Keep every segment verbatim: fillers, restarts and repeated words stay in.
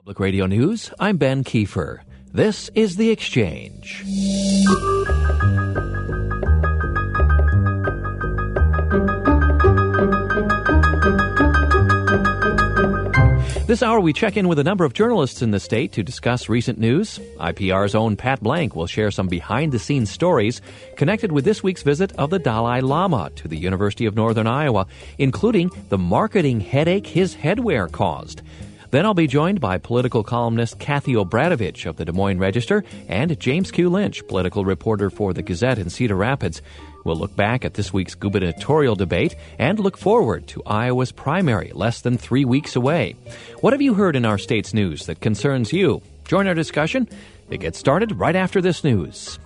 Public Radio News, I'm Ben Kiefer. This is The Exchange. This hour, we check in with a number of journalists in the state to discuss recent news. I P R's own Pat Blank will share some behind-the-scenes stories connected with this week's visit of the Dalai Lama to the University of Northern Iowa, including the marketing headache his headwear caused. Then I'll be joined by political columnist Kathy Obradovich of the Des Moines Register and James Q. Lynch, political reporter for the Gazette in Cedar Rapids. We'll look back at this week's gubernatorial debate and look forward to Iowa's primary, less than three weeks away. What have you heard in our state's news that concerns you? Join our discussion. It gets started right after this news.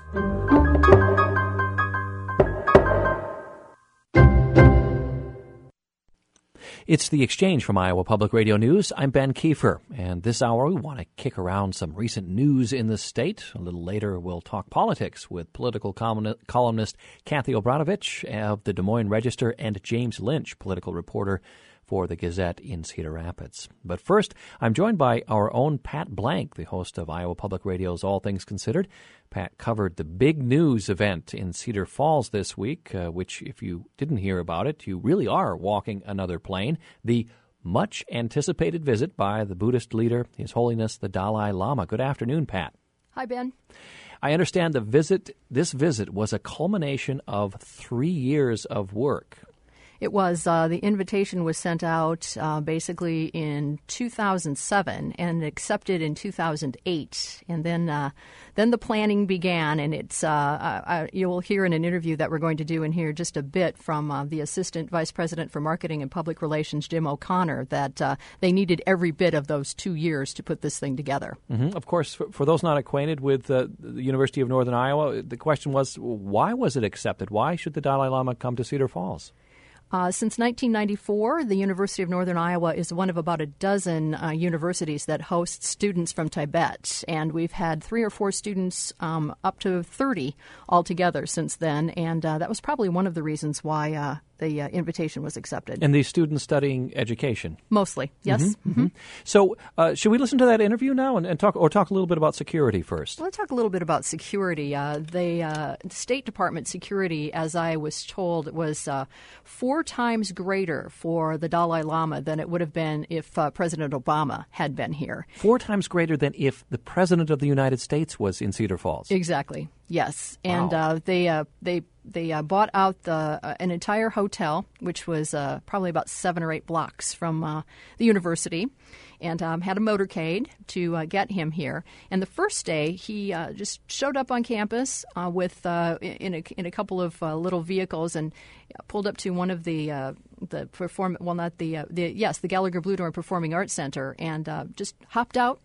It's The Exchange from Iowa Public Radio News. I'm Ben Kiefer, and this hour we want to kick around some recent news in the state. A little later we'll talk politics with political columnist Kathy Obradovich of the Des Moines Register and James Lynch, political reporter for the Gazette in Cedar Rapids. But first, I'm joined by our own Pat Blank, the host of Iowa Public Radio's All Things Considered. Pat covered the big news event in Cedar Falls this week, uh, which, if you didn't hear about it, you really are walking another plane. The much-anticipated visit by the Buddhist leader, His Holiness the Dalai Lama. Good afternoon, Pat. Hi, Ben. I understand the visit. This visit was a culmination of three years of work. It was. Uh, the invitation was sent out uh, basically in two thousand seven and accepted in two thousand eight. And then uh, then the planning began, and it's uh, I, you'll hear in an interview that we're going to do in here just a bit from uh, the Assistant Vice President for Marketing and Public Relations, Jim O'Connor, that uh, they needed every bit of those two years to put this thing together. Mm-hmm. Of course, for, for those not acquainted with uh, the University of Northern Iowa, the question was, why was it accepted? Why should the Dalai Lama come to Cedar Falls? Uh, since nineteen ninety-four, the University of Northern Iowa is one of about a dozen uh, universities that hosts students from Tibet. And we've had three or four students, um, up to thirty altogether since then. And uh, that was probably one of the reasons why uh, the uh, invitation was accepted. And these students studying education? Mostly, yes. Mm-hmm, mm-hmm. So uh, should we listen to that interview now and, and talk, or talk a little bit about security first? Well, let's talk a little bit about security. Uh, the uh, State Department security, as I was told, was uh, four times greater for the Dalai Lama than it would have been if uh, President Obama had been here. Four times greater than if the President of the United States was in Cedar Falls. Exactly. Yes, and wow. uh, they uh, they they uh, bought out the uh, an entire hotel, which was uh, probably about seven or eight blocks from uh, the university, and um, had a motorcade to uh, get him here. And the first day, he uh, just showed up on campus uh, with uh, in a in a couple of uh, little vehicles and pulled up to one of the uh, the perform well not the uh, the yes the Gallagher Bluedorn Performing Arts Center and uh, just hopped out.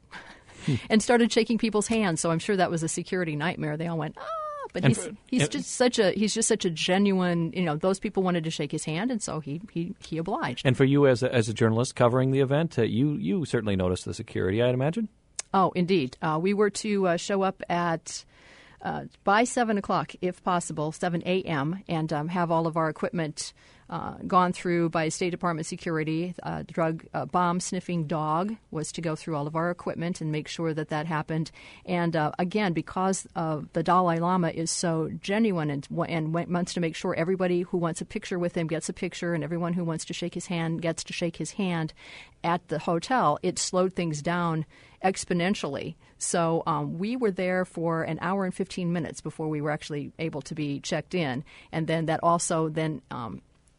And started shaking people's hands, so I'm sure that was a security nightmare. They all went, ah! But he's, for, he's just such a he's just such a genuine. You know, those people wanted to shake his hand, and so he he, he obliged. And for you as a, as a journalist covering the event, uh, you you certainly noticed the security, I'd imagine. Oh, indeed. Uh, we were to uh, show up at uh, by seven o'clock, if possible, seven a.m., and um, have all of our equipment Uh, gone through by State Department security. Uh, drug uh, bomb sniffing dog was to go through all of our equipment and make sure that that happened. And uh, again, because uh, the Dalai Lama is so genuine and, and wants to make sure everybody who wants a picture with him gets a picture, and everyone who wants to shake his hand gets to shake his hand at the hotel, it slowed things down exponentially. So um, we were there for an hour and fifteen minutes before we were actually able to be checked in. And then that also then um,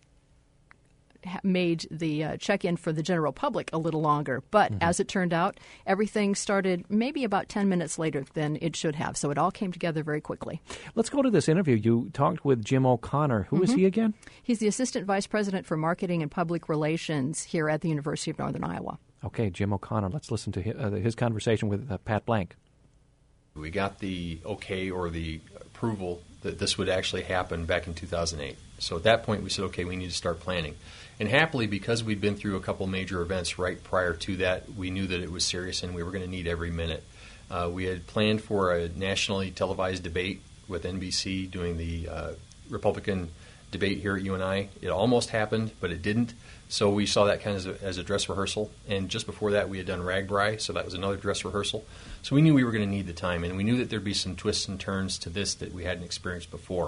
made the uh, check-in for the general public a little longer. But mm-hmm. as it turned out, everything started maybe about ten minutes later than it should have. So it all came together very quickly. Let's go to this interview. You talked with Jim O'Connor. Who mm-hmm. is he again? He's the Assistant Vice President for Marketing and Public Relations here at the University of Northern Iowa. Okay, Jim O'Connor. Let's listen to his, uh, his conversation with uh, Pat Blank. We got the okay or the approval that this would actually happen back in two thousand eight. So at that point we said, okay, we need to start planning. And happily, because we'd been through a couple major events right prior to that, we knew that it was serious and we were going to need every minute. Uh, we had planned for a nationally televised debate with N B C doing the uh, Republican debate here at U N I. It almost happened, but it didn't. So we saw that kind of as a, as a dress rehearsal. And just before that, we had done RAGBRAI, so that was another dress rehearsal. So we knew we were going to need the time, and we knew that there'd be some twists and turns to this that we hadn't experienced before.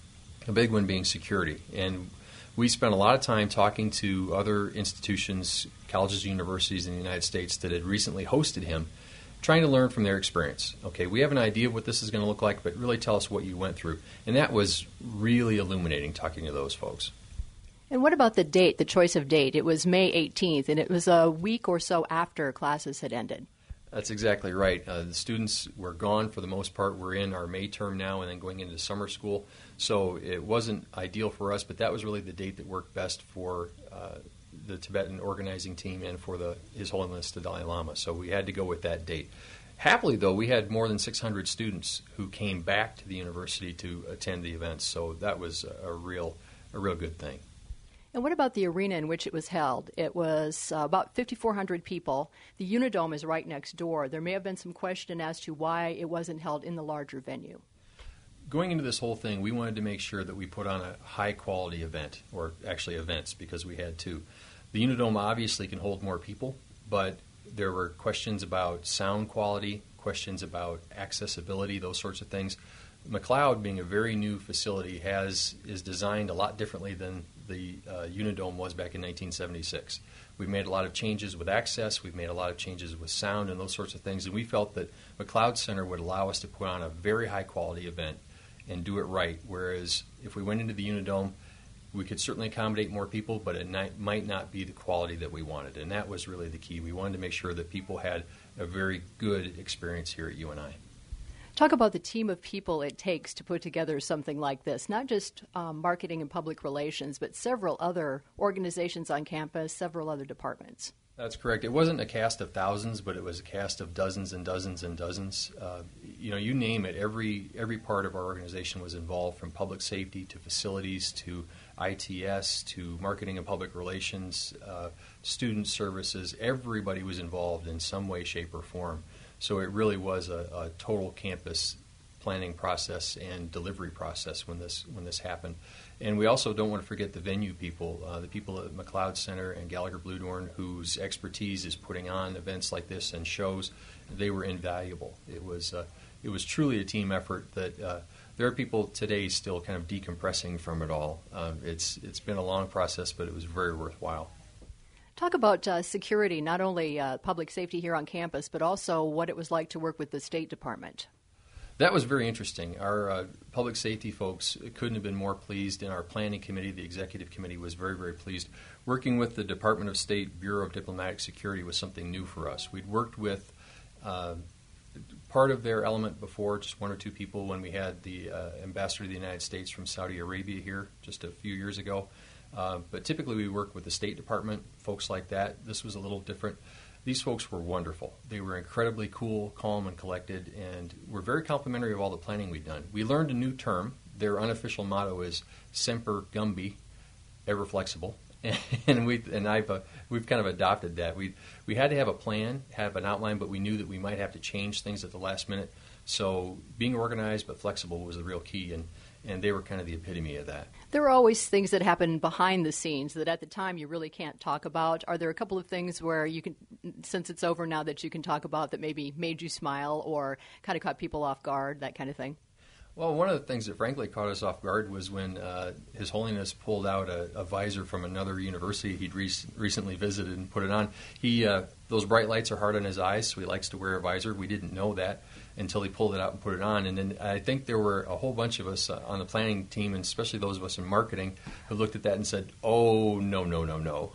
A big one being security. And we spent a lot of time talking to other institutions, colleges and universities in the United States that had recently hosted him, trying to learn from their experience. Okay, we have an idea of what this is going to look like, but really tell us what you went through. And that was really illuminating, talking to those folks. And what about the date, the choice of date? It was May eighteenth, and it was a week or so after classes had ended. That's exactly right. Uh, the students were gone for the most part. We're in our May term now and then going into summer school. So it wasn't ideal for us, but that was really the date that worked best for uh, the Tibetan organizing team and for the His Holiness the Dalai Lama. So we had to go with that date. Happily, though, we had more than six hundred students who came back to the university to attend the events. So that was a, a real, a real good thing. And what about the arena in which it was held? It was uh, about fifty-four hundred people. The Unidome is right next door. There may have been some question as to why it wasn't held in the larger venue. Going into this whole thing, we wanted to make sure that we put on a high-quality event, or actually events, because we had two. The Unidome obviously can hold more people, but there were questions about sound quality, questions about accessibility, those sorts of things. McLeod, being a very new facility, has is designed a lot differently than the uh, Unidome was back in nineteen seventy-six. We've made a lot of changes with access. We've made a lot of changes with sound and those sorts of things. And we felt that McLeod Center would allow us to put on a very high-quality event and do it right. Whereas if we went into the Unidome, we could certainly accommodate more people, but it ni- might not be the quality that we wanted. And that was really the key. We wanted to make sure that people had a very good experience here at U N I. Talk about the team of people it takes to put together something like this, not just um, marketing and public relations, but several other organizations on campus, several other departments. That's correct. It wasn't a cast of thousands, but it was a cast of dozens and dozens and dozens. Uh, you know, you name it, every every part of our organization was involved, from public safety to facilities to I T S to marketing and public relations, uh, student services. Everybody was involved in some way, shape, or form. So it really was a, a total campus planning process and delivery process when this when this happened. And we also don't want to forget the venue people, uh, the people at McLeod Center and Gallagher Bluedorn, whose expertise is putting on events like this and shows. They were invaluable. It was uh, it was truly a team effort that uh, there are people today still kind of decompressing from it all. Uh, it's it's been a long process, but it was very worthwhile. Talk about uh, security, not only uh, public safety here on campus, but also what it was like to work with the State Department. That was very interesting. Our uh, public safety folks couldn't have been more pleased, and our planning committee, the executive committee, was very, very pleased. Working with the Department of State Bureau of Diplomatic Security was something new for us. We'd worked with uh, part of their element before, just one or two people, when we had the uh, ambassador of the United States from Saudi Arabia here just a few years ago. Uh, but typically we work with the State Department, folks like that. This was a little different. These folks were wonderful. They were incredibly cool, calm, and collected, and were very complimentary of all the planning we'd done. We learned a new term. Their unofficial motto is Semper Gumby, ever flexible. And we and I've uh, we've kind of adopted that. We we had to have a plan, have an outline, but we knew that we might have to change things at the last minute. So being organized but flexible was the real key, and, and they were kind of the epitome of that. There are always things that happen behind the scenes that at the time you really can't talk about. Are there a couple of things where you can, since it's over now, that you can talk about that maybe made you smile or kind of caught people off guard, that kind of thing? Well, one of the things that frankly caught us off guard was when uh, His Holiness pulled out a, a visor from another university he'd re- recently visited and put it on. He uh, those bright lights are hard on his eyes, so he likes to wear a visor. We didn't know that until he pulled it out and put it on. And then I think there were a whole bunch of us uh, on the planning team, and especially those of us in marketing, who looked at that and said, oh, no, no, no, no.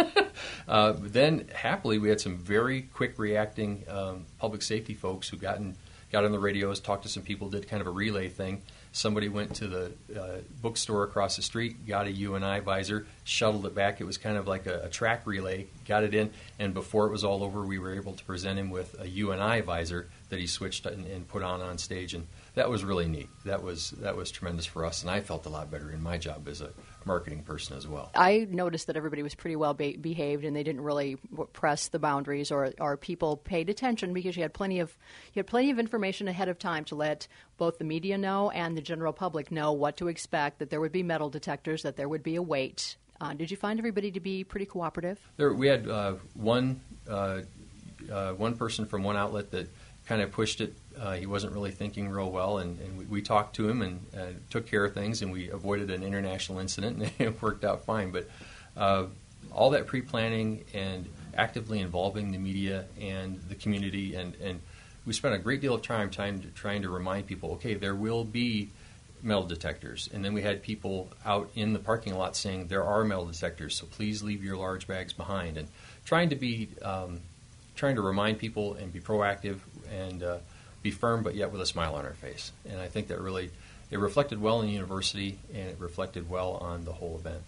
uh, but then, happily, we had some very quick reacting um, public safety folks who got in got on the radios, talked to some people, did kind of a relay thing. Somebody went to the uh, bookstore across the street, got a U N I visor, shuttled it back. It was kind of like a, a track relay, got it in, and before it was all over, we were able to present him with a U N I visor that he switched and, and put on on stage, and that was really neat. That was that was tremendous for us, and I felt a lot better in my job as a marketing person as well. I noticed that everybody was pretty well be- behaved, and they didn't really press the boundaries, or, or people paid attention because you had plenty of you had plenty of information ahead of time to let both the media know and the general public know what to expect. That there would be metal detectors, that there would be a wait. Uh, did you find everybody to be pretty cooperative? There, we had uh, one uh, uh, one person from one outlet that kind of pushed it. Uh, he wasn't really thinking real well, and, and we, we talked to him and uh, took care of things, and we avoided an international incident, and it worked out fine. But uh, all that pre-planning and actively involving the media and the community, and, and we spent a great deal of time trying to, trying to remind people, okay, there will be metal detectors. And then we had people out in the parking lot saying there are metal detectors, so please leave your large bags behind. And trying to be, um, trying to remind people and be proactive and uh, be firm, but yet with a smile on our face. And I think that really, it reflected well in the university, and it reflected well on the whole event.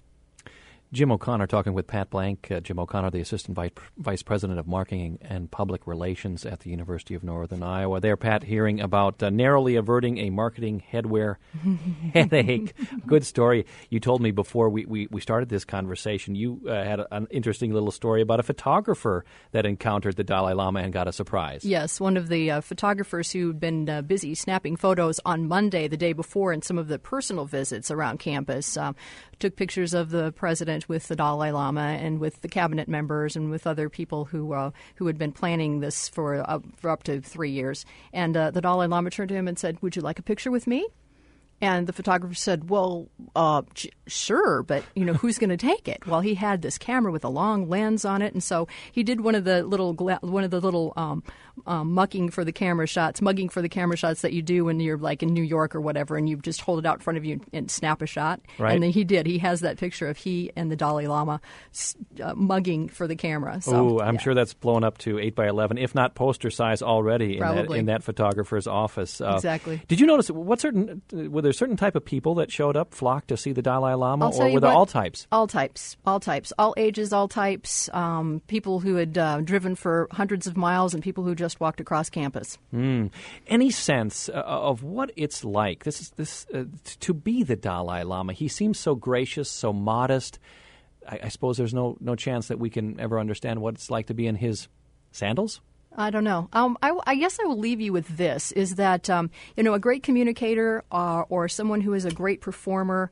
Jim O'Connor talking with Pat Blank. Uh, Jim O'Connor, the Assistant Vice, Vice President of Marketing and Public Relations at the University of Northern Iowa. There, Pat, hearing about uh, narrowly averting a marketing headwear headache. Good story. You told me before we, we, we started this conversation, you uh, had a, an interesting little story about a photographer that encountered the Dalai Lama and got a surprise. Yes, one of the uh, photographers who'd been uh, busy snapping photos on Monday, the day before, in some of the personal visits around campus, um, took pictures of the president with the Dalai Lama and with the cabinet members and with other people who uh, who had been planning this for, uh, for up to three years. And uh, the Dalai Lama turned to him and said, "Would you like a picture with me?" And the photographer said, well, uh, j- sure, but, you know, who's going to take it? Well, he had this camera with a long lens on it, and so he did one of the little gla- one of the little um, um, mucking for the camera shots, mugging for the camera shots that you do when you're, like, in New York or whatever, and you just hold it out in front of you and snap a shot. Right. And then he did. He has that picture of he and the Dalai Lama uh, mugging for the camera. So, oh, I'm yeah. sure that's blown up to eight by eleven, if not poster size already in that, in that photographer's office. Uh, exactly. Did you notice, what certain, were there certain type of people that showed up, flocked to see the Dalai Lama, I'll tell or you were there what, all types? All types, all types, all ages, all types, um, people who had uh, driven for hundreds of miles and people who just walked across campus. Mm. Any sense uh, of what it's like, this is this uh, t- to be the Dalai Lama? He seems so gracious, so modest. I, I suppose there's no, no chance that we can ever understand what it's like to be in his sandals? I don't know. Um, I, I guess I will leave you with this, is that, um, you know, a great communicator uh, or someone who is a great performer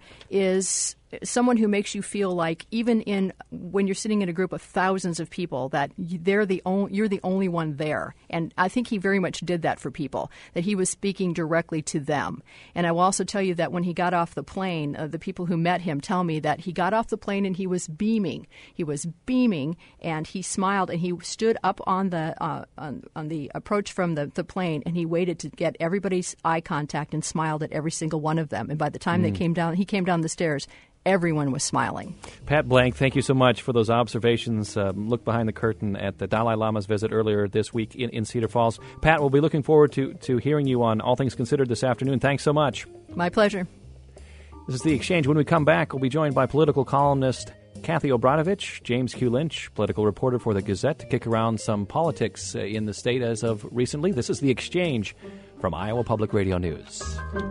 is someone who makes you feel like, even in when you're sitting in a group of thousands of people, that they're the only, you're the only one there. And I think he very much did that for people, that he was speaking directly to them. And I will also tell you that when he got off the plane, uh, the people who met him tell me that he got off the plane and he was beaming. He was beaming, and he smiled, and he stood up on the uh, on, on the approach from the, the plane, and he waited to get everybody's eye contact and smiled at every single one of them. And by the time mm. they came down, he came down the stairs, everyone was smiling. Pat Blank, thank you so much for those observations. Um, look behind the curtain at the Dalai Lama's visit earlier this week in, in Cedar Falls. Pat, we'll be looking forward to, to hearing you on All Things Considered this afternoon. Thanks so much. My pleasure. This is The Exchange. When we come back, we'll be joined by political columnist Kathy Obratovich, James Q. Lynch, political reporter for the Gazette, to kick around some politics uh, in the state as of recently. This is The Exchange from Iowa Public Radio News.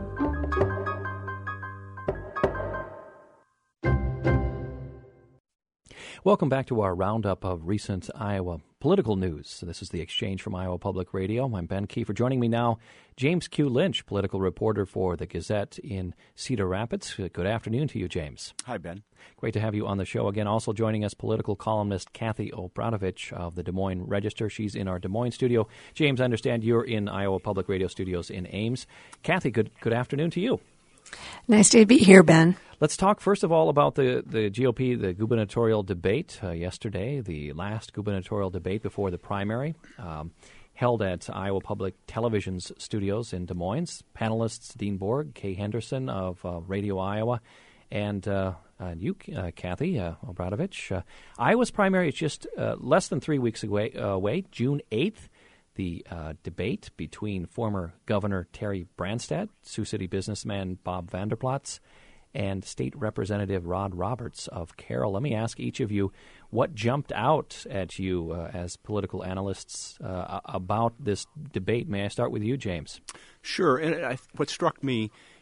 Welcome back to our roundup of recent Iowa political news. This is The Exchange from Iowa Public Radio. I'm Ben Kiefer. Joining me now, James Q. Lynch, political reporter for the Gazette in Cedar Rapids. Good afternoon to you, James. Hi, Ben. Great to have you on the show again. Also joining us, political columnist Kathy Obratovich of the Des Moines Register. She's in our Des Moines studio. James, I understand you're in Iowa Public Radio studios in Ames. Kathy, good good afternoon to you. Nice to be here, Ben. Let's talk first of all about the, the G O P, the gubernatorial debate uh, yesterday, the last gubernatorial debate before the primary, um, held at Iowa Public Television's studios in Des Moines. Panelists Dean Borg, Kay Henderson of uh, Radio Iowa, and uh, uh, you, uh, Kathy uh, Obratovich. Uh, Iowa's primary is just uh, less than three weeks away, uh, away June eighth. The uh, debate between former Governor Terry Branstad, Sioux City businessman Bob Vanderplatz, and State Representative Rod Roberts of Carroll. Let me ask each of you what jumped out at you uh, as political analysts uh, about this debate. May I start with you, James? Sure. And I, what struck me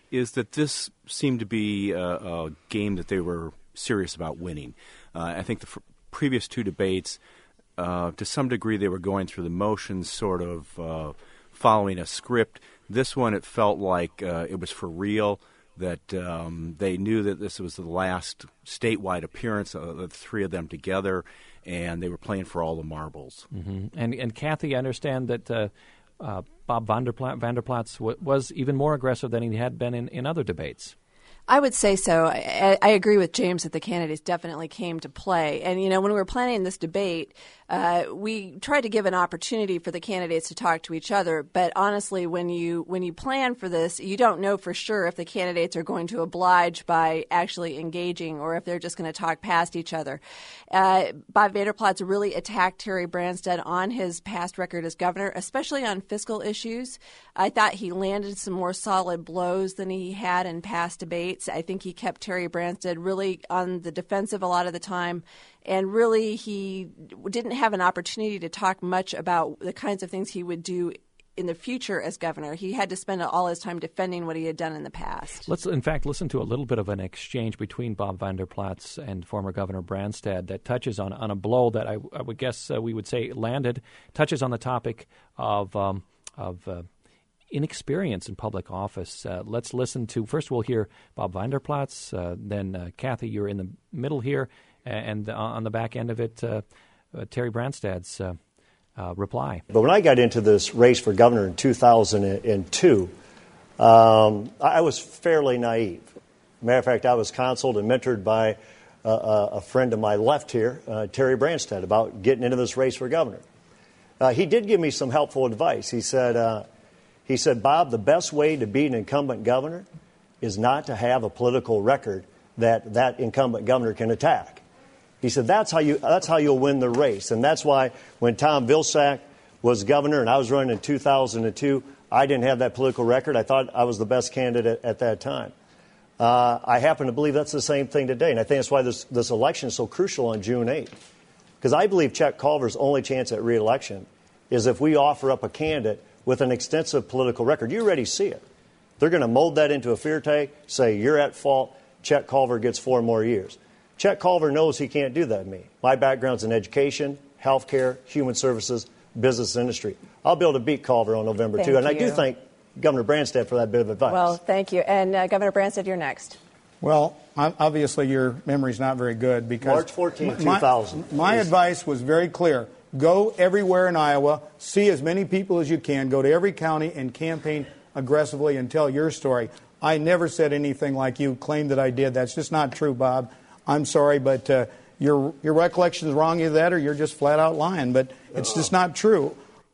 is that this seemed to be a, a game that they were serious about winning. Uh, I think the f- previous two debates, uh, to some degree, they were going through the motions, sort of uh, following a script. This one, it felt like uh, it was for real, that um, they knew that this was the last statewide appearance of the three of them together, and they were playing for all the marbles. Mm-hmm. And, and Kathy, I understand that uh, uh, Bob Vander Plaats, Vander Plaats w- was even more aggressive than he had been in, in other debates. I would say so. I, I agree with James that the candidates definitely came to play. And, you know, when we were planning this debate, uh, we tried to give an opportunity for the candidates to talk to each other. But honestly, when you when you plan for this, you don't know for sure if the candidates are going to oblige by actually engaging or if they're just going to talk past each other. Uh, Bob Vander Plaats really attacked Terry Branstad on his past record as governor, especially on fiscal issues. I thought he landed some more solid blows than he had in past debates. I think he kept Terry Branstad really on the defensive a lot of the time, and really he didn't have an opportunity to talk much about the kinds of things he would do in the future as governor. He had to spend all his time defending what he had done in the past. Let's, in fact, listen to a little bit of an exchange between Bob Vander Plaats and former Governor Branstad that touches on, on a blow that I, I would guess uh, we would say landed, touches on the topic of um, of uh, inexperience in public office. Uh, let's listen to, first we'll hear Bob Vander Plaats, uh, then uh, Kathy, you're in the middle here, and uh, on the back end of it, uh, uh, Terry Branstad's uh, uh, reply. But when I got into this race for governor in two thousand two, um, I was fairly naive. Matter of fact, I was counseled and mentored by uh, a friend to my left here, uh, Terry Branstad, about getting into this race for governor. Uh, he did give me some helpful advice. He said, uh, He said, Bob, the best way to be an incumbent governor is not to have a political record that that incumbent governor can attack. He said, that's how you that's how you'll win the race. And that's why when Tom Vilsack was governor and I was running in two thousand two, I didn't have that political record. I thought I was the best candidate at that time. Uh, I happen to believe that's the same thing today. And I think that's why this, this election is so crucial on June eighth. Because I believe Chet Culver's only chance at re-election is if we offer up a candidate with an extensive political record. You already see it. They're going to mold that into a fear take, say you're at fault, Chet Culver gets four more years. Chet Culver knows he can't do that to me. My background's in education, healthcare, human services, business industry. I'll be able to beat Culver on November second. And I do thank Governor Branstad for that bit of advice. Well, thank you. And uh, Governor Branstad, you're next. Well, obviously your memory's not very good because March fourteenth, two thousand. My, my advice was very clear. Go everywhere in Iowa, see as many people as you can, go to every county and campaign aggressively and tell your story. I never said anything like you claimed that I did. That's just not true, Bob. I'm sorry, but uh, your your recollection is wrong either that or you're just flat out lying. But it's just not true.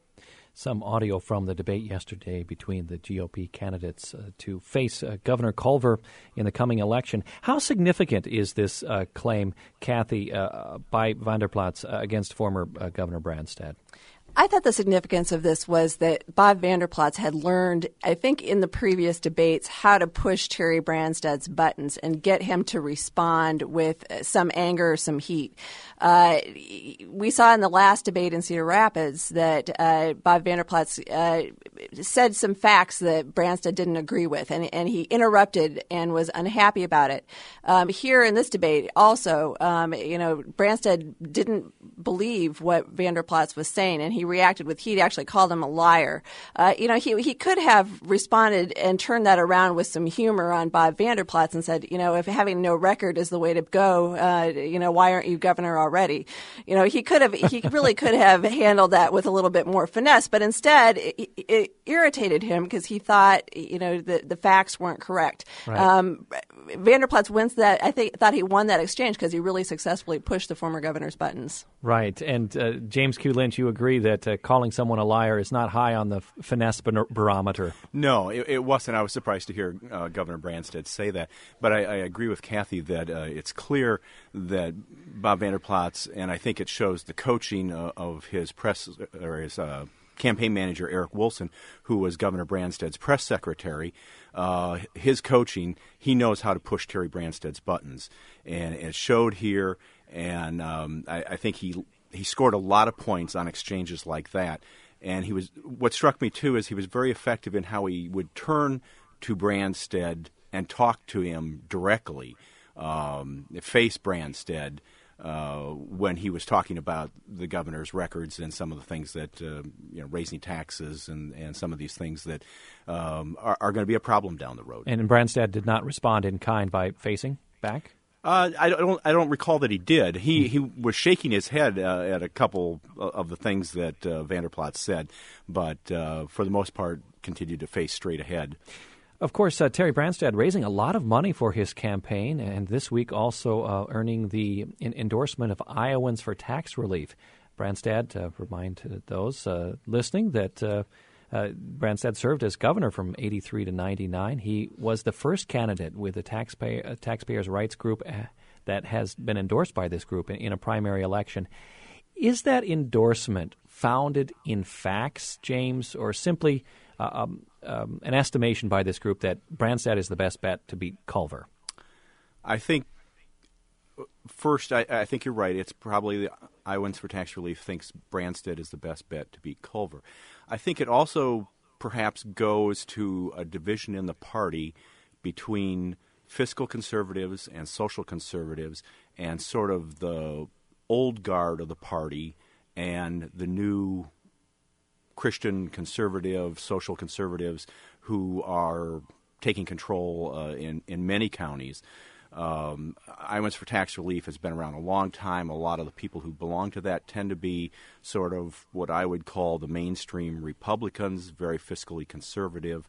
Some audio from the debate yesterday between the G O P candidates uh, to face uh, Governor Culver in the coming election. How significant is this uh, claim, Kathy, uh, by Vander Plaats uh, against former uh, Governor Branstad? I thought the significance of this was that Bob Vander Plaats had learned, I think in the previous debates, how to push Terry Branstad's buttons and get him to respond with some anger or some heat. Uh, we saw in the last debate in Cedar Rapids that uh, Bob Vander Plaats uh, said some facts that Branstad didn't agree with, and, and he interrupted and was unhappy about it. Um, here in this debate also, um, you know, Branstad didn't believe what Vander Plaats was saying, and he reacted with heat, actually called him a liar. Uh, you know, he he could have responded and turned that around with some humor on Bob Vander Plaats and said, you know, if having no record is the way to go, uh, you know, why aren't you governor already? You know, he could have, he really could have handled that with a little bit more finesse, but instead it, it irritated him because he thought, you know, the, the facts weren't correct. Right. Um, Vander Plaats wins that. I think thought he won that exchange because he really successfully pushed the former governor's buttons. Right. And uh, James Q. Lynch, you agree that uh, calling someone a liar is not high on the f- finesse bar- barometer. No, it, it wasn't. I was surprised to hear uh, Governor Branstad say that. But I, I agree with Kathy that uh, it's clear that Bob Vander Plaats, and I think it shows the coaching uh, of his press or his uh, campaign manager, Eric Wilson, who was Governor Branstad's press secretary. Uh, his coaching, he knows how to push Terry Branstad's buttons. And it showed here, and um, I, I think he he scored a lot of points on exchanges like that. And he was what struck me, too, is he was very effective in how he would turn to Branstad and talk to him directly, um, face Branstad, uh, when he was talking about the governor's records and some of the things that, uh, you know, raising taxes and, and some of these things that um, are, are going to be a problem down the road. And Branstad did not respond in kind by facing back? Uh, I don't. I don't recall that he did. He he was shaking his head uh, at a couple of the things that uh, Vander Plaats said, but uh, for the most part, continued to face straight ahead. Of course, uh, Terry Branstad raising a lot of money for his campaign, and this week also uh, earning the in- endorsement of Iowans for Tax Relief. Branstad, uh, remind those uh, listening that uh, uh, Branstad served as governor from eighty-three to ninety-nine. He was the first candidate with the taxpayer, uh, Taxpayers' Rights Group uh, that has been endorsed by this group in, in a primary election. Is that endorsement founded in facts, James, or simply uh, um, um, an estimation by this group that Branstad is the best bet to beat Culver? I think, first, I, I think you're right. It's probably the Iowans for Tax Relief thinks Branstad is the best bet to beat Culver. I think it also perhaps goes to a division in the party between fiscal conservatives and social conservatives and sort of the old guard of the party and the new Christian conservative, social conservatives who are taking control uh, in, in many counties. Um, Iowans for Tax Relief has been around a long time. A lot of the people who belong to that tend to be sort of what I would call the mainstream Republicans, very fiscally conservative.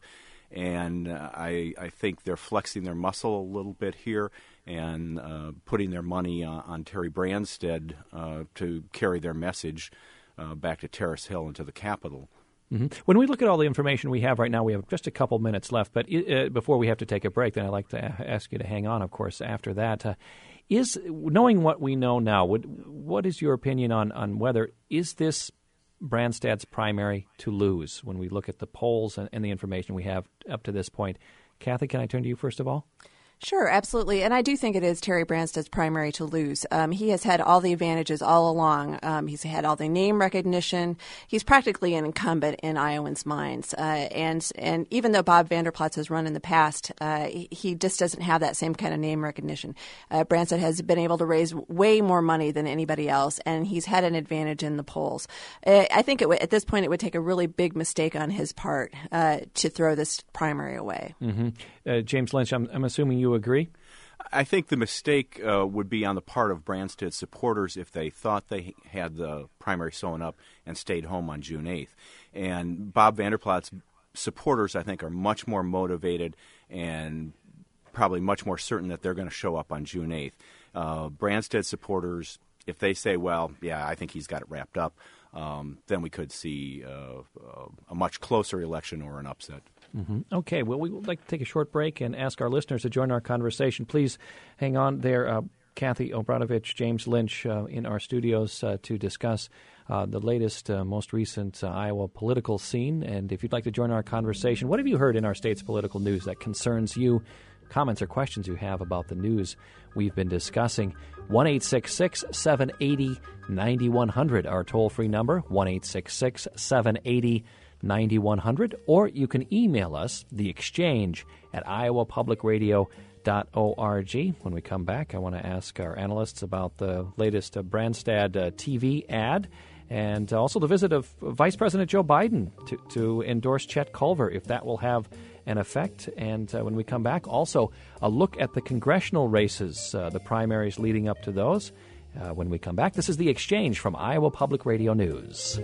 And uh, I, I think they're flexing their muscle a little bit here and uh, putting their money on, on Terry Branstad uh, to carry their message uh, back to Terrace Hill and to the Capitol. Mm-hmm. When we look at all the information we have right now, we have just a couple minutes left, but uh, before we have to take a break, then I'd like to a- ask you to hang on, of course, after that. Uh, is knowing what we know now, would, what is your opinion on, on whether, is this Branstad's primary to lose when we look at the polls and, and the information we have up to this point? Kathy, can I turn to you first of all? Sure, absolutely. And I do think it is Terry Branstad's primary to lose. Um, he has had all the advantages all along. Um, he's had all the name recognition. He's practically an incumbent in Iowans' minds. Uh, and and even though Bob Vander Plaats has run in the past, uh, he, he just doesn't have that same kind of name recognition. Uh, Branstad has been able to raise way more money than anybody else, and he's had an advantage in the polls. Uh, I think it w- at this point it would take a really big mistake on his part uh, to throw this primary away. Mm-hmm. Uh, James Lynch, I'm, I'm assuming you agree? I think the mistake uh, would be on the part of Branstad's supporters if they thought they had the primary sewn up and stayed home on June eighth. And Bob Vander Plaats' supporters, I think, are much more motivated and probably much more certain that they're going to show up on June eighth. Uh, Branstad supporters, if they say, well, yeah, I think he's got it wrapped up, um, then we could see uh, uh, a much closer election or an upset. Mm-hmm. Okay, well, we would like to take a short break and ask our listeners to join our conversation. Please hang on there. Uh, Kathy Obradovich, James Lynch uh, in our studios uh, to discuss uh, the latest, uh, most recent uh, Iowa political scene. And if you'd like to join our conversation, what have you heard in our state's political news that concerns you? Comments or questions you have about the news we've been discussing. one eight six six, seven eight zero, nine one zero zero, our toll-free number, one eight six six, seven eight zero, nine one zero zero, or you can email us, The Exchange, at iowa public radio dot org. When we come back, I want to ask our analysts about the latest uh, Branstad uh, T V ad and also the visit of Vice President Joe Biden to, to endorse Chet Culver, if that will have an effect. And uh, when we come back, also a look at the congressional races, uh, the primaries leading up to those. Uh, when we come back, this is The Exchange from Iowa Public Radio News.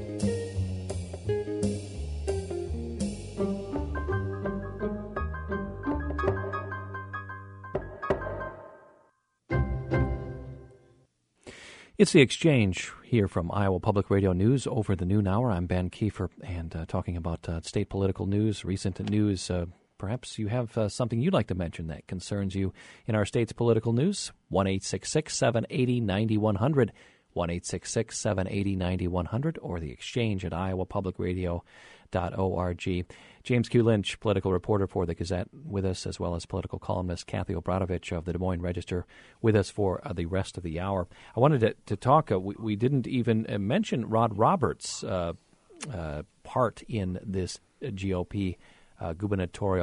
It's The Exchange here from Iowa Public Radio News over the noon hour. I'm Ben Kiefer, and uh, talking about uh, state political news, recent news. Uh, perhaps you have uh, something you'd like to mention that concerns you in our state's political news. one eight six six, seven eight zero, nine one zero zero, one eight six six, seven eight zero, nine one zero zero, or The Exchange at iowa public radio dot org. James Q. Lynch, political reporter for the Gazette, with us, as well as political columnist Kathy Obradovich of the Des Moines Register, with us for uh, the rest of the hour. I wanted to, to talk, uh, we, we didn't even uh, mention Rod Roberts' uh, uh, part in this G O P uh, gubernatorial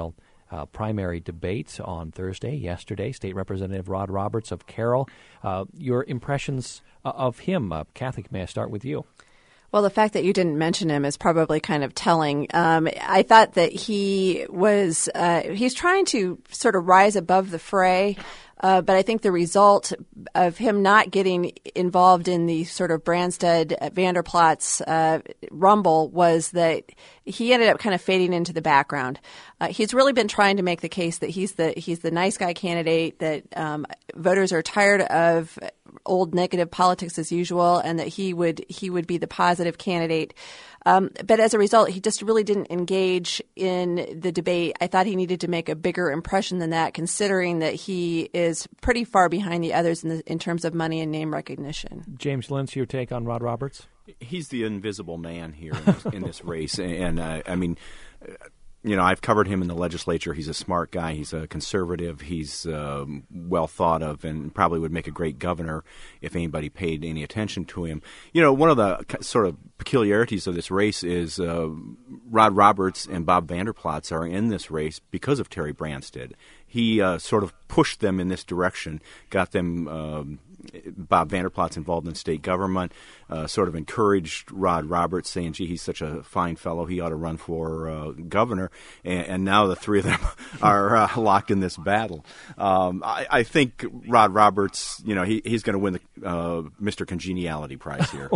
uh, primary debate on Thursday, yesterday. State Representative Rod Roberts of Carroll. Uh, your impressions uh, of him, uh, Kathy, may I start with you? Well, the fact that you didn't mention him is probably kind of telling. Um, I thought that he was uh, he's trying to sort of rise above the fray. Uh, but I think the result of him not getting involved in the sort of Branstad Vanderplots uh, rumble was that he ended up kind of fading into the background. Uh, he's really been trying to make the case that he's the he's the nice guy candidate, that um, voters are tired of old negative politics as usual, and that he would he would be the positive candidate. Um, but as a result, he just really didn't engage in the debate. I thought he needed to make a bigger impression than that, considering that he is pretty far behind the others in, the, in terms of money and name recognition. James Lentz, your take on Rod Roberts? He's the invisible man here in this, in this race. And, uh, I mean, you know, I've covered him in the legislature. He's a smart guy. He's a conservative. He's um, well thought of and probably would make a great governor if anybody paid any attention to him. You know, one of the sort of peculiarities of this race is uh, Rod Roberts and Bob Vanderplots are in this race because of Terry Branstad. He uh, sort of pushed them in this direction, got them um, Bob Vanderplots involved in state government, uh, sort of encouraged Rod Roberts, saying, gee, he's such a fine fellow, he ought to run for uh, governor. And, and now the three of them are uh, locked in this battle. Um, I, I think Rod Roberts, you know, he, he's going to win the uh, Mister Congeniality Prize here.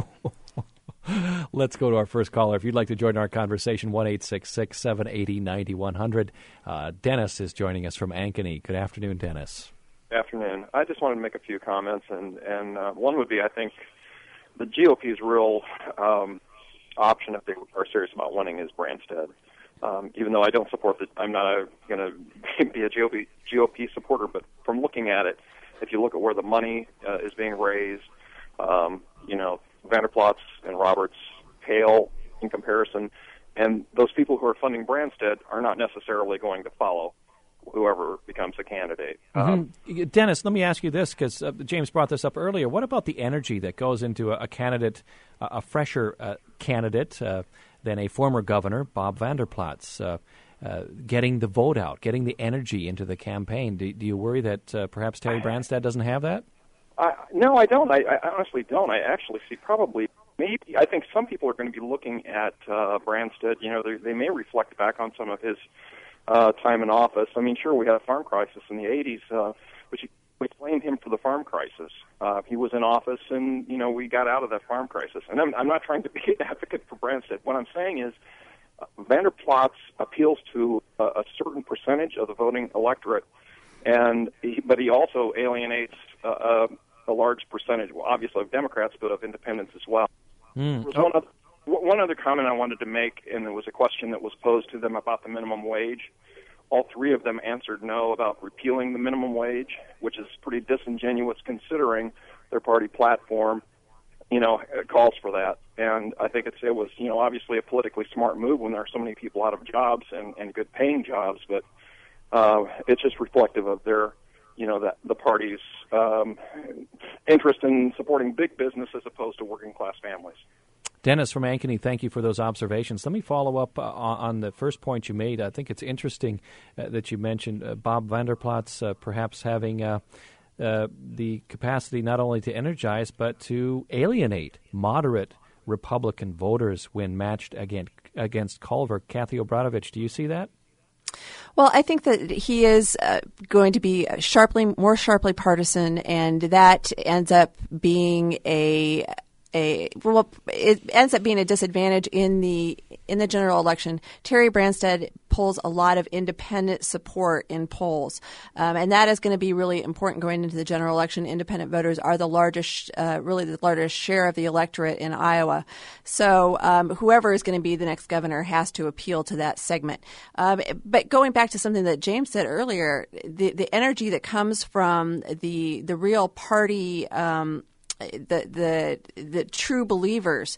Let's go to our first caller. If you'd like to join our conversation, one eight six six, seven eight zero, nine one zero zero. Uh, Dennis is joining us from Ankeny. Good afternoon, Dennis. Good afternoon. I just wanted to make a few comments, and, and uh, one would be, I think, the G O P's real um, option, if they are serious about winning, is Branstad. Um, even though I don't support the, I'm not going to be a G O P, G O P supporter, but from looking at it, if you look at where the money uh, is being raised, um, you know, Vanderplots and Roberts pale in comparison, and those people who are funding Branstad are not necessarily going to follow whoever becomes a candidate. Mm-hmm. Um, Dennis, let me ask you this, because uh, James brought this up earlier. What about the energy that goes into a, a candidate, uh, a fresher uh, candidate uh, than a former governor, Bob Vanderplots, uh, uh, getting the vote out, getting the energy into the campaign? Do, do you worry that uh, perhaps Terry Branstad doesn't have that? I, no, I don't. I, I honestly don't. I actually see probably, maybe, I think some people are going to be looking at uh, Branstad. You know, they, they may reflect back on some of his uh, time in office. I mean, sure, we had a farm crisis in the eighties, uh, but you, we blamed him for the farm crisis. Uh, he was in office, and, you know, we got out of that farm crisis. And I'm, I'm not trying to be an advocate for Branstad. What I'm saying is uh, Vanderplots appeals to a, a certain percentage of the voting electorate, and he, but he also alienates uh, a large percentage, well, obviously of Democrats, but of independents as well. Mm. There was one, other, one other comment I wanted to make, and there was a question that was posed to them about the minimum wage. All three of them answered no about repealing the minimum wage, which is pretty disingenuous considering their party platform, you know, calls for that. And I think it's, it was, you know, obviously a politically smart move when there are so many people out of jobs and, and good paying jobs, but uh, it's just reflective of their, you know, that the party's um, interest in supporting big business as opposed to working class families. Dennis from Ankeny, thank you for those observations. Let me follow up uh, on the first point you made. I think it's interesting uh, that you mentioned uh, Bob Vanderplots uh, perhaps having uh, uh, the capacity not only to energize but to alienate moderate Republican voters when matched against, against Culver. Kathy Obradovic, do you see that? Well, I think that he is uh, going to be sharply, more sharply partisan, and that ends up being a a well, it ends up being a disadvantage in the in the general election. Terry Branstad pulls a lot of independent support in polls, um, and that is going to be really important going into the general election. Independent voters are the largest, uh, really the largest share of the electorate in Iowa. So um, whoever is going to be the next governor has to appeal to that segment. Um, but going back to something that James said earlier, the the energy that comes from the the real party. Um, The, the the true believers,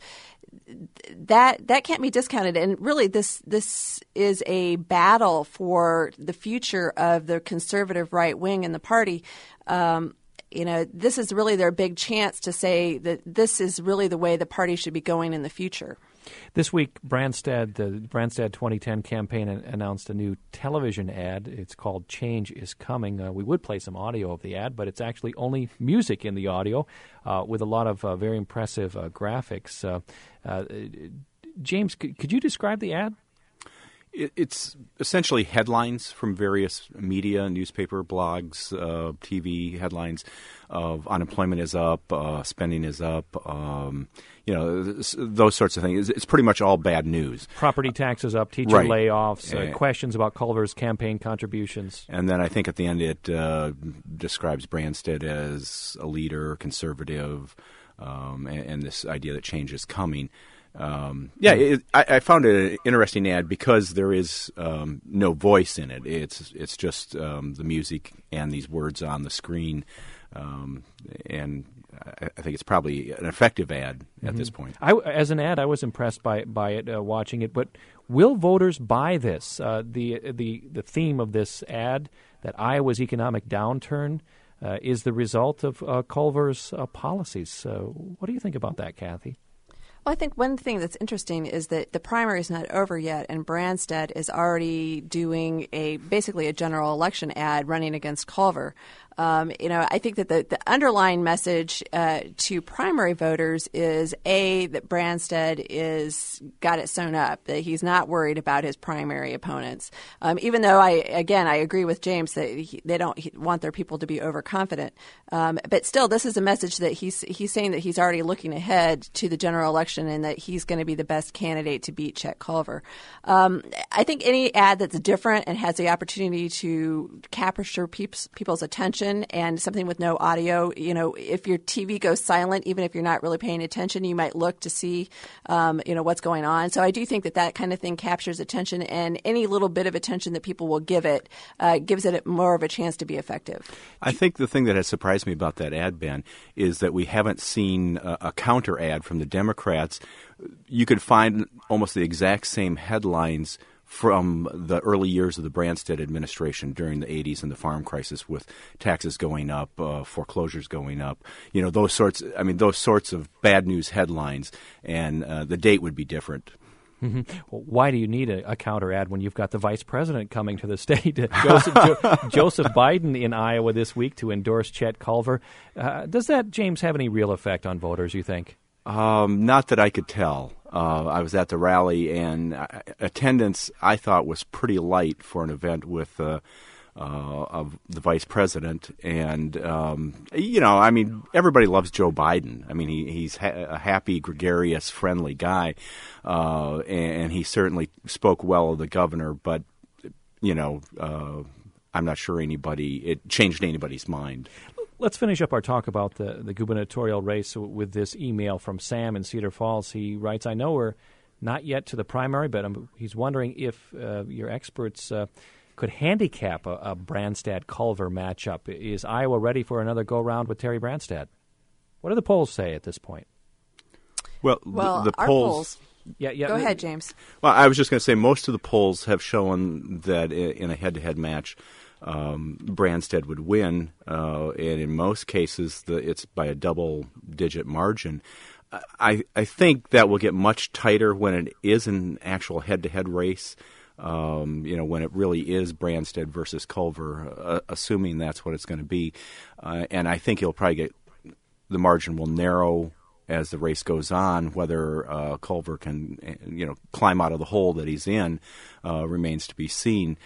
that that can't be discounted. And really, this this is a battle for the future of the conservative right wing in the party. Um, you know, this is really their big chance to say that this is really the way the party should be going in the future. This week, Branstad, the Branstad twenty ten campaign announced a new television ad. It's called Change is Coming. Uh, we would play some audio of the ad, but it's actually only music in the audio uh, with a lot of uh, very impressive uh, graphics. Uh, uh, James, could, could you describe the ad? It's essentially headlines from various media, newspaper, blogs, uh, T V headlines of unemployment is up, uh, spending is up, um, you know, those sorts of things. It's pretty much all bad news. Property taxes up, teacher right. layoffs, uh, uh, questions about Culver's campaign contributions. And then I think at the end it uh, describes Branstad as a leader, conservative, um, and, and this idea that change is coming. Um, yeah, it, I, I found it an interesting ad because there is um, no voice in it. It's it's just um, the music and these words on the screen, um, and I, I think it's probably an effective ad at mm-hmm. this point. I, as an ad, I was impressed by by it, uh, watching it. But will voters buy this? Uh, the the the theme of this ad, that Iowa's economic downturn uh, is the result of uh, Culver's uh, policies. Uh, what do you think about that, Kathy? Well, I think one thing that's interesting is that the primary is not over yet, and Branstad is already doing a basically a general election ad running against Culver. Um, you know, I think that the, the underlying message uh, to primary voters is, A, that Branstad is got it sewn up, that he's not worried about his primary opponents. Um, even though, I again, I agree with James that he, they don't want their people to be overconfident. Um, but still, this is a message that he's he's saying that he's already looking ahead to the general election and that he's going to be the best candidate to beat Chet Culver. Um, I think any ad that's different and has the opportunity to capture peeps, people's attention and something with no audio, you know, if your T V goes silent, even if you're not really paying attention, you might look to see, um, you know, what's going on. So I do think that that kind of thing captures attention, and any little bit of attention that people will give it uh, gives it more of a chance to be effective. I think the thing that has surprised me about that ad, Ben, is that we haven't seen a, a counter ad from the Democrats. You could find almost the exact same headlines from the early years of the Branstad administration during the eighties and the farm crisis, with taxes going up, uh, foreclosures going up, you know, those sorts, I mean, those sorts of bad news headlines, and uh, the date would be different. Mm-hmm. Well, why do you need a, a counter ad when you've got the vice president coming to the state, Joseph, jo- Joseph Biden in Iowa this week to endorse Chet Culver? Uh, does that, James, have any real effect on voters, you think? Um, not that I could tell. Uh, I was at the rally, and uh, attendance, I thought, was pretty light for an event with uh, uh, of the vice president. And, um, you know, I mean, everybody loves Joe Biden. I mean, he, he's ha- a happy, gregarious, friendly guy, uh, and he certainly spoke well of the governor. But, you know, uh, I'm not sure anybody, it changed anybody's mind. Let's finish up our talk about the, the gubernatorial race with this email from Sam in Cedar Falls. He writes, I know we're not yet to the primary, but I'm, he's wondering if uh, your experts uh, could handicap a, a Branstad-Culver matchup. Is Iowa ready for another go-round with Terry Branstad? What do the polls say at this point? Well, well the, the our polls... polls Yeah, yeah. Go ahead, James. Well, I was just going to say most of the polls have shown that in a head-to-head match, Um, Branstad would win, uh, and in most cases, the, it's by a double-digit margin. I, I think that will get much tighter when it is an actual head-to-head race. Um, you know, when it really is Branstad versus Culver, uh, assuming that's what it's going to be, uh, and I think you'll probably get the margin will narrow as the race goes on. Whether uh, Culver can, you know, climb out of the hole that he's in uh, remains to be seen.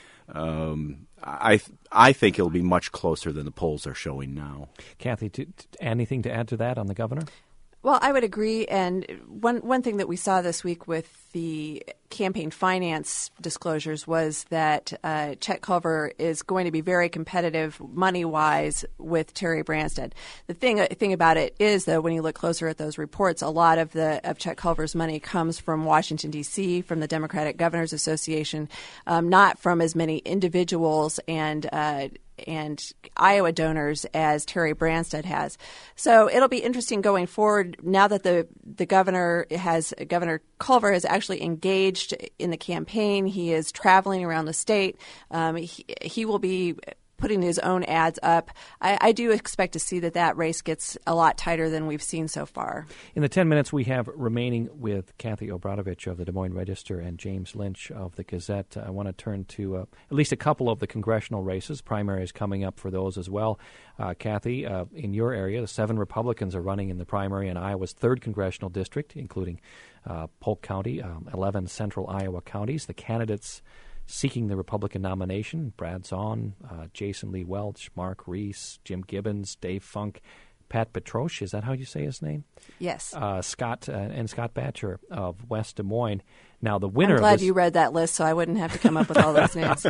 Um, I I think it'll be much closer than the polls are showing now. Kathy, to, to, anything to add to that on the governor? Well, I would agree. And one one thing that we saw this week with the campaign finance disclosures was that uh, Chet Culver is going to be very competitive money-wise with Terry Branstad. The thing thing about it is, though, when you look closer at those reports, a lot of the of Chet Culver's money comes from Washington, D C, from the Democratic Governors Association, um, not from as many individuals and uh and Iowa donors as Terry Branstad has. So it'll be interesting going forward now that the, the governor has Governor Culver has actually engaged in the campaign. He is traveling around the state. Um, he, he will be putting his own ads up. I, I do expect to see that that race gets a lot tighter than we've seen so far. In the ten minutes we have remaining with Kathy Obradovich of the Des Moines Register and James Lynch of the Gazette, I want to turn to uh, at least a couple of the congressional races. Primaries coming up for those as well. Uh, Kathy, uh, in your area, the seven Republicans are running in the primary in Iowa's third congressional district, including uh, Polk County, um, eleven central Iowa counties. The candidates seeking the Republican nomination, Brad Zahn, uh, Jason Lee Welch, Mark Reese, Jim Gibbons, Dave Funk, Pat Petrosh, is that how you say his name? Yes. Uh, Scott uh, and Scott Batcher of West Des Moines. Now, the winner I'm glad of this, you read that list so I wouldn't have to come up with all those names.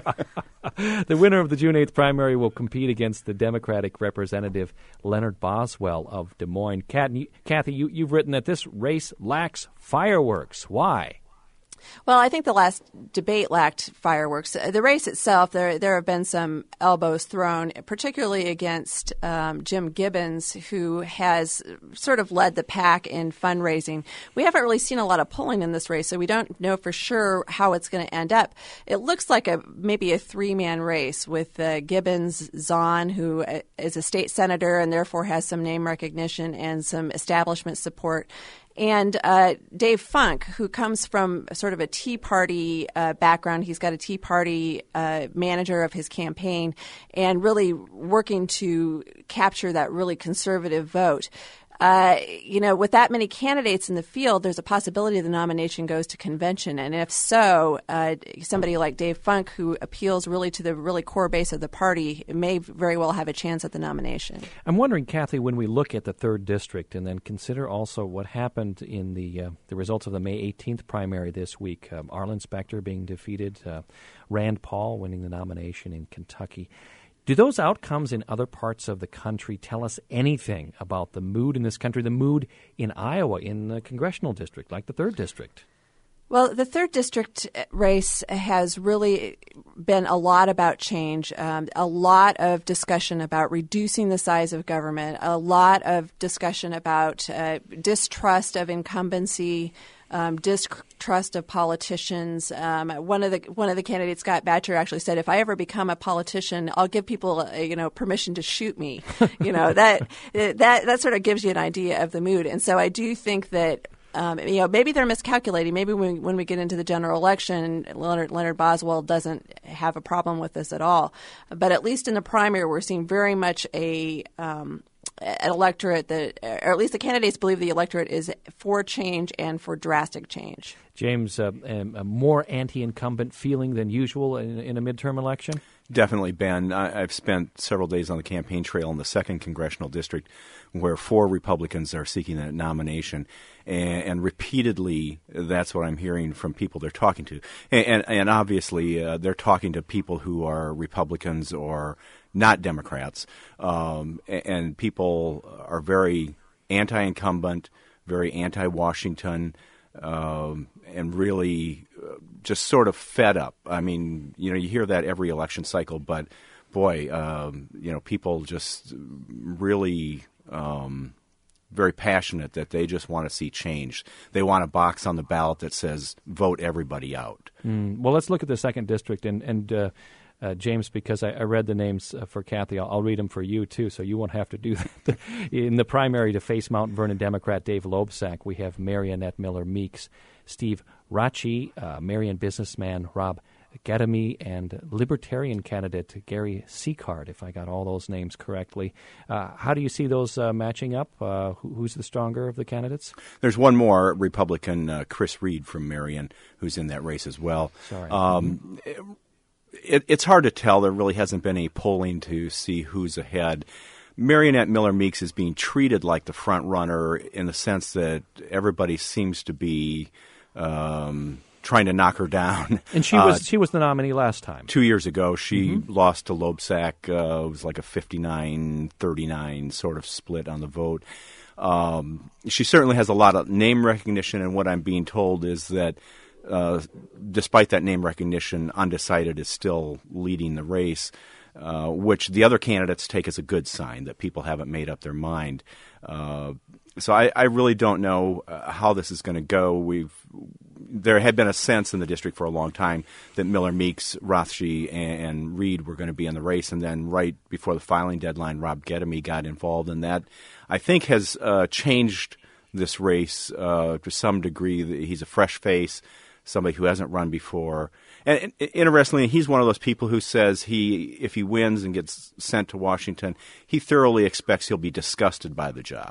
The winner of the June eighth primary will compete against the Democratic Representative Leonard Boswell of Des Moines. Kathy, you, you've written that this race lacks fireworks. Why? Well, I think the last debate lacked fireworks. The race itself, there there have been some elbows thrown, particularly against um, Jim Gibbons, who has sort of led the pack in fundraising. We haven't really seen a lot of polling in this race, so we don't know for sure how it's going to end up. It looks like a maybe a three-man race with uh, Gibbons, Zahn, who is a state senator and therefore has some name recognition and some establishment support, and uh, Dave Funk, who comes from sort of a Tea Party uh, background. He's got a Tea Party uh, manager of his campaign and really working to capture that really conservative vote. Uh, you know, with that many candidates in the field, there's a possibility the nomination goes to convention. And if so, uh, somebody like Dave Funk, who appeals really to the really core base of the party, may very well have a chance at the nomination. I'm wondering, Kathy, when we look at the third district and then consider also what happened in the uh, the results of the May eighteenth primary this week, um, Arlen Specter being defeated, uh, Rand Paul winning the nomination in Kentucky. Do those outcomes in other parts of the country tell us anything about the mood in this country, the mood in Iowa, in the congressional district, like the third district? Well, the third district race has really been a lot about change, um, a lot of discussion about reducing the size of government, a lot of discussion about uh, distrust of incumbency, Um, distrust of politicians. Um, one of the one of the candidates, Scott Batcher, actually said, "If I ever become a politician, I'll give people, uh, you know, permission to shoot me." you know that that that sort of gives you an idea of the mood. And so I do think that. Um, you know, maybe they're miscalculating. Maybe when, when we get into the general election, Leonard, Leonard Boswell doesn't have a problem with this at all. But at least in the primary, we're seeing very much a um, an electorate that, or at least the candidates believe the electorate is for change and for drastic change. James, uh, um, a more anti-incumbent feeling than usual in, in a midterm election? Definitely, Ben. I, I've spent several days on the campaign trail in the second congressional district where four Republicans are seeking that nomination. And, and repeatedly, that's what I'm hearing from people they're talking to. And, and, and obviously, uh, they're talking to people who are Republicans or not Democrats. Um, and, and people are very anti-incumbent, very anti-Washington, um, and really uh, just sort of fed up. I mean, you know, you hear that every election cycle, but boy, um, you know, people just really um, very passionate that they just want to see change. They want a box on the ballot that says vote everybody out. Mm. Well, let's look at the second district. And, and uh, uh, James, because I, I read the names uh, for Kathy, I'll, I'll read them for you, too, so you won't have to do that. In the primary to face Mount Vernon Democrat Dave Loebsack, we have Mary Annette Miller Meeks, Steve Rachi, uh, Marion businessman Rob Gedemy, and Libertarian candidate Gary Seacard, if I got all those names correctly. Uh, how do you see those uh, matching up? Uh, who, who's the stronger of the candidates? There's one more Republican, uh, Chris Reed from Marion, who's in that race as well. Sorry. Um, it, it, it's hard to tell. There really hasn't been any polling to see who's ahead. Mary Annette Miller Meeks is being treated like the front runner in the sense that everybody seems to be um, trying to knock her down. And she was uh, she was the nominee last time. Two years ago, she mm-hmm. lost to Loebsack. Uh, it was like a fifty-nine thirty-nine sort of split on the vote. Um, she certainly has a lot of name recognition, and what I'm being told is that uh, despite that name recognition, undecided is still leading the race. Uh, which the other candidates take as a good sign that people haven't made up their mind. Uh, so I, I really don't know uh, how this is going to go. We've there had been a sense in the district for a long time that Miller, Meeks, Rothschild, and, and Reed were going to be in the race, and then right before the filing deadline, Rob Gedemy got involved, and that I think has uh, changed this race uh, to some degree. He's a fresh face, somebody who hasn't run before. And, and interestingly, he's one of those people who says he, if he wins and gets sent to Washington, he thoroughly expects he'll be disgusted by the job.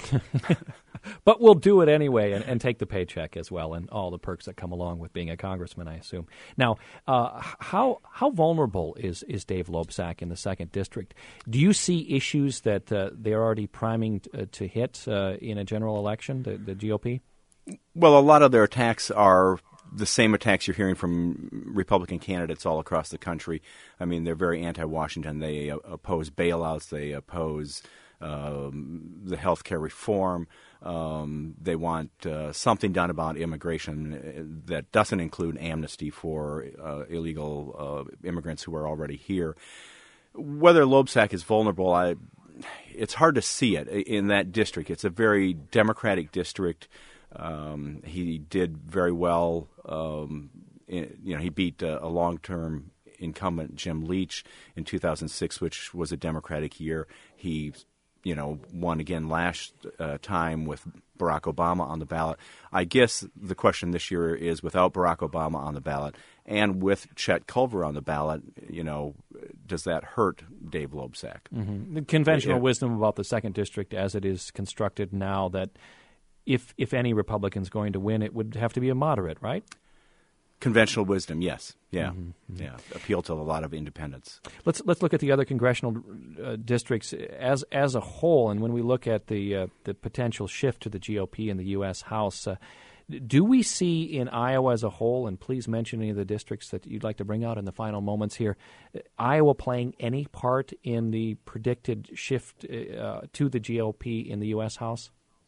But we'll do it anyway and, and take the paycheck as well and all the perks that come along with being a congressman, I assume. Now, uh, how how vulnerable is, is Dave Loebsack in the second district? Do you see issues that uh, they're already priming uh, to hit uh, in a general election, the, the G O P? Well, a lot of their attacks are the same attacks you're hearing from Republican candidates all across the country. I mean, they're very anti-Washington. They uh, oppose bailouts. They oppose um, the health care reform. Um, they want uh, something done about immigration that doesn't include amnesty for uh, illegal uh, immigrants who are already here. Whether Loebsack is vulnerable, I, it's hard to see it in that district. It's a very Democratic district. Um, he did very well. Um, in, you know, he beat uh, a long-term incumbent, Jim Leach, in two thousand six, which was a Democratic year. He you know, won again last uh, time with Barack Obama on the ballot. I guess the question this year is, without Barack Obama on the ballot and with Chet Culver on the ballot, you know, does that hurt Dave Loebsack? Mm-hmm. The conventional yeah. wisdom about the second district as it is constructed now, that if if any Republican's going to win, it would have to be a moderate, right? Conventional wisdom, yes. Yeah, mm-hmm. yeah. Appeal to a lot of independents. Let's let's look at the other congressional uh, districts as as a whole, and when we look at the uh, the potential shift to the G O P in the U S House, uh, do we see in Iowa as a whole, and please mention any of the districts that you'd like to bring out in the final moments here, Iowa playing any part in the predicted shift uh, to the G O P in the U S House?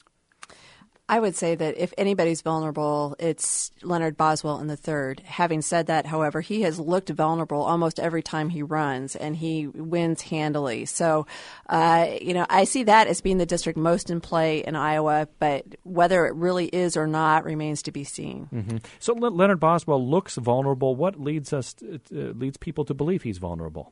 I would say that if anybody's vulnerable, it's Leonard Boswell in the third. Having said that, however, he has looked vulnerable almost every time he runs, and he wins handily. So, uh, you know, I see that as being the district most in play in Iowa, but whether it really is or not remains to be seen. Mm-hmm. So Le- Leonard Boswell looks vulnerable. What leads us to, uh, leads people to believe he's vulnerable?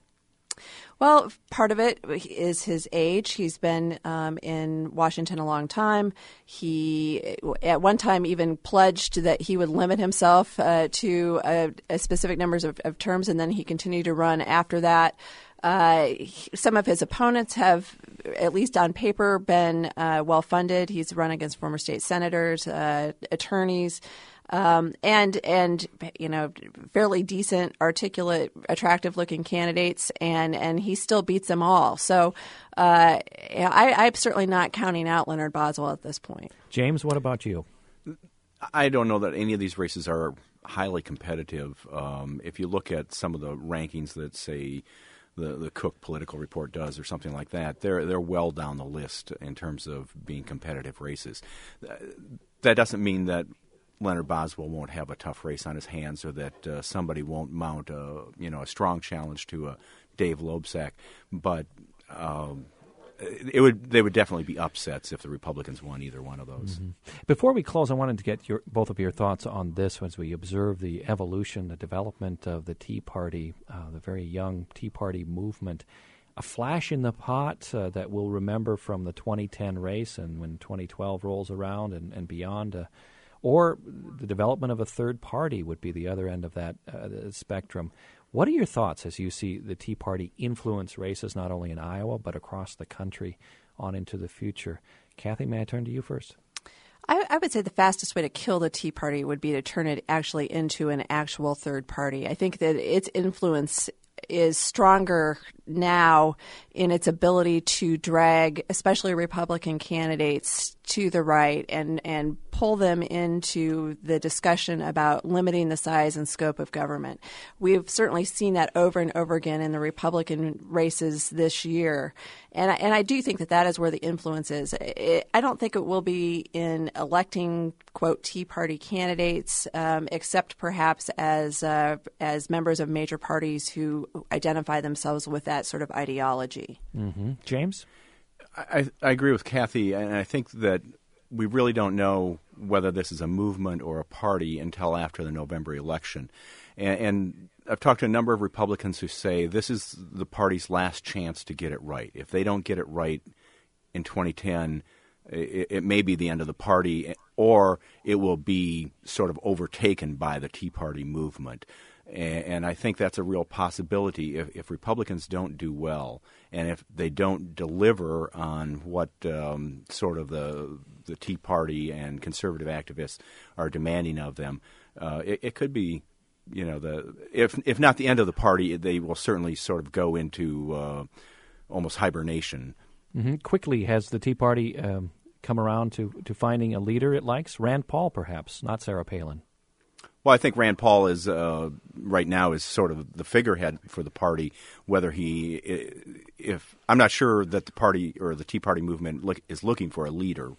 Well, part of it is his age. He's been um, in Washington a long time. He, at one time, even pledged that he would limit himself uh, to a, a specific numbers of, of terms, and then he continued to run after that. Uh, he, some of his opponents have, at least on paper, been uh, well-funded. He's run against former state senators, uh, attorneys. Um, and, and, you know, fairly decent, articulate, attractive-looking candidates, and, and he still beats them all. So uh, I, I'm certainly not counting out Leonard Boswell at this point. James, what about you? I don't know that any of these races are highly competitive. Um, if you look at some of the rankings that, say, the, the Cook Political Report does or something like that, they're, they're well down the list in terms of being competitive races. That doesn't mean that Leonard Boswell won't have a tough race on his hands, or that uh, somebody won't mount a you know a strong challenge to a Dave Loebsack. But um, it would they would definitely be upsets if the Republicans won either one of those. Mm-hmm. Before we close, I wanted to get your both of your thoughts on this as we observe the evolution, the development of the Tea Party, uh, the very young Tea Party movement. A flash in the pot uh, that we'll remember from the twenty ten race, and when twenty twelve rolls around and, and beyond. Uh, Or the development of a third party would be the other end of that uh, spectrum. What are your thoughts as you see the Tea Party influence races not only in Iowa but across the country on into the future? Kathy, may I turn to you first? I, I would say the fastest way to kill the Tea Party would be to turn it actually into an actual third party. I think that its influence is stronger now in its ability to drag especially Republican candidates to the right and, and pull them into the discussion about limiting the size and scope of government. We've certainly seen that over and over again in the Republican races this year. And I, and I do think that that is where the influence is. It, I don't think it will be in electing, quote, Tea Party candidates, um, except perhaps as uh, as members of major parties who identify themselves with that sort of ideology. Mm-hmm. James? I, I agree with Kathy, and I think that we really don't know whether this is a movement or a party until after the November election. And, and I've talked to a number of Republicans who say this is the party's last chance to get it right. If they don't get it right in twenty ten, it, it may be the end of the party, or it will be sort of overtaken by the Tea Party movement. And, and I think that's a real possibility if, if Republicans don't do well, and if they don't deliver on what um, sort of the the Tea Party and conservative activists are demanding of them. Uh, it, it could be, you know, the if if not the end of the party, they will certainly sort of go into uh, almost hibernation. Mm-hmm. Quickly, has the Tea Party um, come around to, to finding a leader it likes? Rand Paul, perhaps, not Sarah Palin. Well, I think Rand Paul is uh, right now is sort of the figurehead for the party. Whether he, if I'm not sure that the party or the Tea Party movement look, is looking for a leader.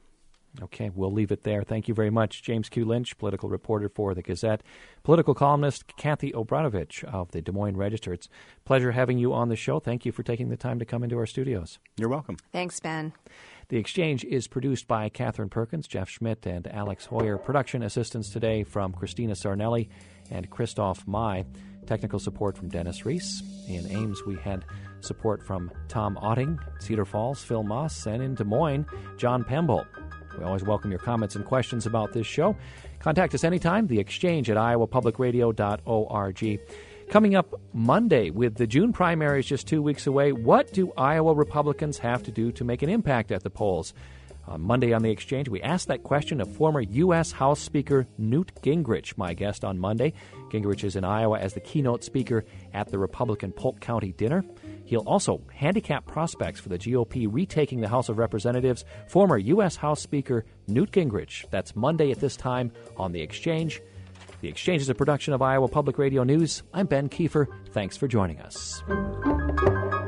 Okay, we'll leave it there. Thank you very much, James Q. Lynch, political reporter for the Gazette, political columnist Kathy Obranovich of the Des Moines Register. It's a pleasure having you on the show. Thank you for taking the time to come into our studios. You're welcome. Thanks, Ben. The Exchange is produced by Catherine Perkins, Jeff Schmidt, and Alex Hoyer. Production assistance today from Christina Sarnelli and Christoph Mai. Technical support from Dennis Reese. In Ames, we had support from Tom Otting, Cedar Falls, Phil Moss, and in Des Moines, John Pemble. We always welcome your comments and questions about this show. Contact us anytime, the exchange at iowa public radio dot org. Coming up Monday, with the June primaries just two weeks away, what do Iowa Republicans have to do to make an impact at the polls? On Monday on The Exchange, we asked that question of former U S House Speaker Newt Gingrich, my guest on Monday. Gingrich is in Iowa as the keynote speaker at the Republican Polk County dinner. He'll also handicap prospects for the G O P retaking the House of Representatives. Former U S House Speaker Newt Gingrich. That's Monday at this time on The Exchange. The Exchange is a production of Iowa Public Radio News. I'm Ben Kiefer. Thanks for joining us.